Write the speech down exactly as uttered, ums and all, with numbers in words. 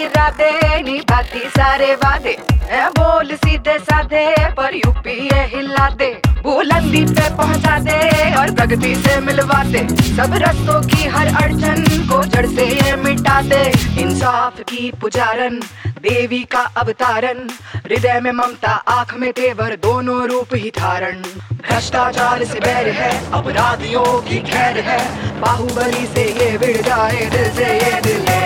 इरादे, निभाती सारे वादे, है बोल सीधे साधे पर यूपी ये हिला दे, बुलंदी पे पहुंचा दे और प्रगति से मिलवा दे, सब रस्तों की हर अड़चन को जड़ से ये मिटा दे। इंसाफ की पुजारन, देवी का अवतारण, हृदय में ममता आंख में तेवर, दोनों रूप ही धारण। भ्रष्टाचार से बैर है, अपराधियों की खैर है, बाहुबली से ये भिड़ जाए दिल से ये दिल है।